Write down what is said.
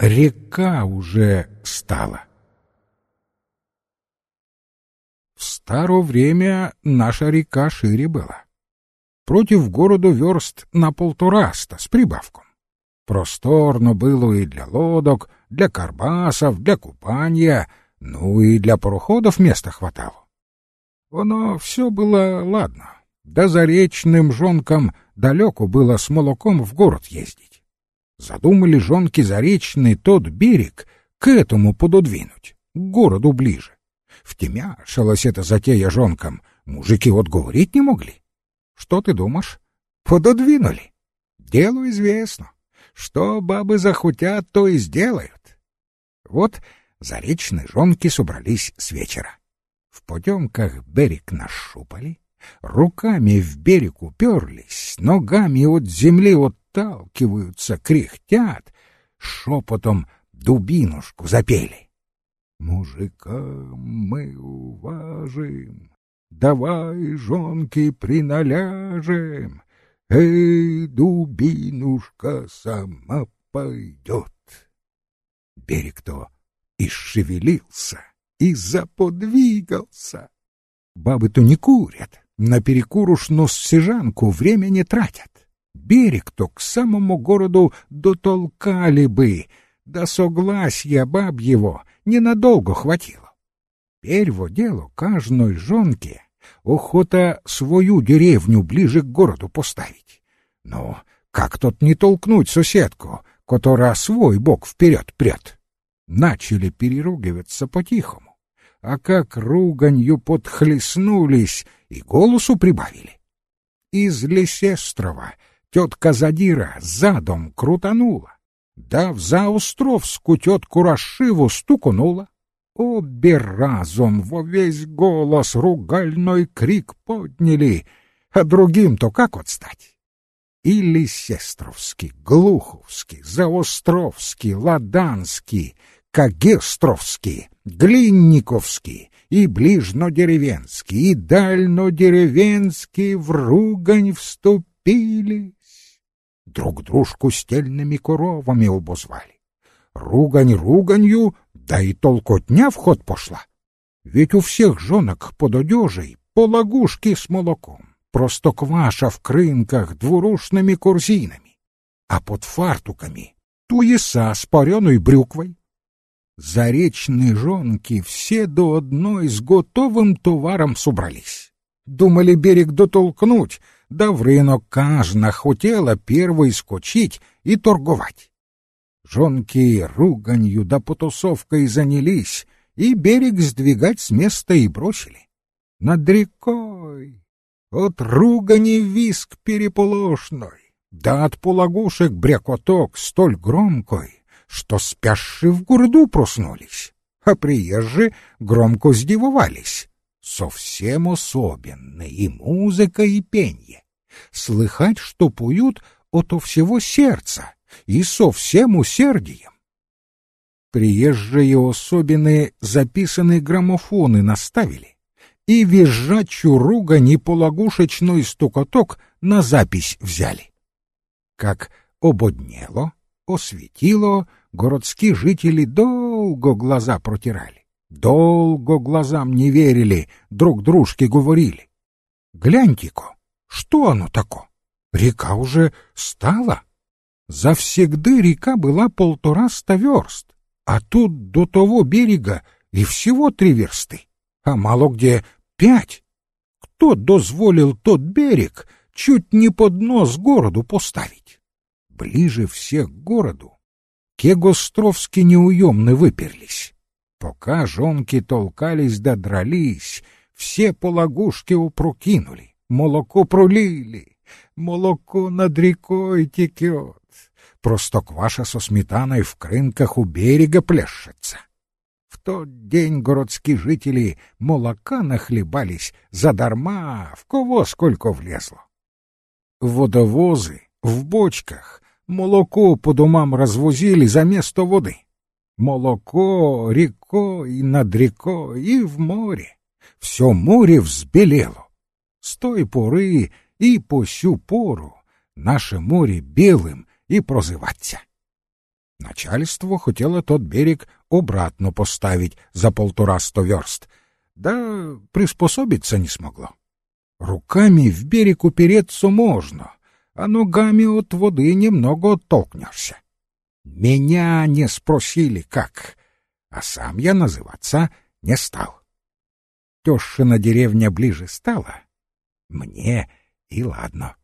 река уже стала. В старо время наша река шире была. Против городу верст на 1,5 с прибавком. Просторно было и для лодок, для карбасов, для купания, ну и для пароходов места хватало. Оно все было ладно, да заречным жонкам далеко было с молоком в город ездить. Задумали жонки заречный тот берег к этому пододвинуть, к городу ближе. Втемяшилась эта затея жонкам, мужики вот говорить не могли. Что ты думаешь? Пододвинули. Делу известно. Что бабы захотят, то и сделают. Вот заречные жонки собрались с вечера. В потемках берег нащупали, руками в берег уперлись, ногами от земли отталкиваются, кряхтят, шепотом дубинушку запели. Мужикам мы уважим, давай, жонки, приналяжем, эй, дубинушка сама пойдет. Берег-то и шевелился, и заподвигался. Бабы-то не курят, наперекур уж нос-сижанку время не тратят. Берег-то к самому городу дотолкали бы, да согласия баб его ненадолго хватило. Перво дело каждой жонке охота свою деревню ближе к городу поставить. Но как тут не толкнуть соседку, которая свой бок вперед прет? Начали переругиваться по-тихому, а как руганью подхлестнулись и голосу прибавили. Из Лесестрова тетка Задира задом крутанула, да в Заостровску тетку Рашиву стукнула. Обе разом во весь голос ругальной крик подняли, а другим-то как отстать? И Лесестровский, Глуховский, Заостровский, Ладанский, Кагестровский, Глинниковский и ближнодеревенский, и дальнодеревенский в ругань вступились. Друг дружку стельными коровами обозвали. Ругань руганью, да и толкотня в ход пошла. Ведь у всех жонок под одежей по лагушке с молоком, простокваша в крынках двурушными корзинами, а под фартуками туеса с пареной брюквой. Заречные жонки все до одной с готовым товаром собрались. Думали берег дотолкнуть, да в рынок каждая хотела первой скочить и торговать. Жонки руганью да потусовкой занялись, и берег сдвигать с места и бросили. Над рекой от ругани виск переполошной, да от полагушек брякоток столь громкой, что спящие в городу проснулись, а приезжие громко сдивовались. Совсем особенно и музыка, и пенье. Слыхать, что поют ото всего сердца и со всем усердием. Приезжие особенные записанные граммофоны наставили, и визжачу ругань и полагушечной стукоток на запись взяли. Как ободнело, осветило, городские жители долго глаза протирали, долго глазам не верили, друг дружке говорили. Гляньте-ка, что оно тако? Река уже стала. Завсегды река была 1,5 верст, а тут до того берега и всего 3 версты, а мало где 5. Кто дозволил тот берег чуть не под нос городу поставить? Ближе всех к городу Кегостровски неуемны выперлись. Пока жонки толкались да дрались, все по лагушке упрокинули, молоко пролили, молоко над рекой текет. Простокваша со сметаной в крынках у берега плещется. В тот день городские жители молока нахлебались задарма, в кого сколько влезло. Водовозы в бочках молоко по домам развозили за место воды. Молоко рекой, над рекой и в море. Все море взбелело. С той поры и по сю пору наше море белым и прозываться. Начальство хотело тот берег обратно поставить за 150 верст, да приспособиться не смогло. Руками в берег упереться можно, а ногами от воды немного оттолкнешься. Меня не спросили, как, а сам я называться не стал. Тещина деревня ближе стала, мне и ладно.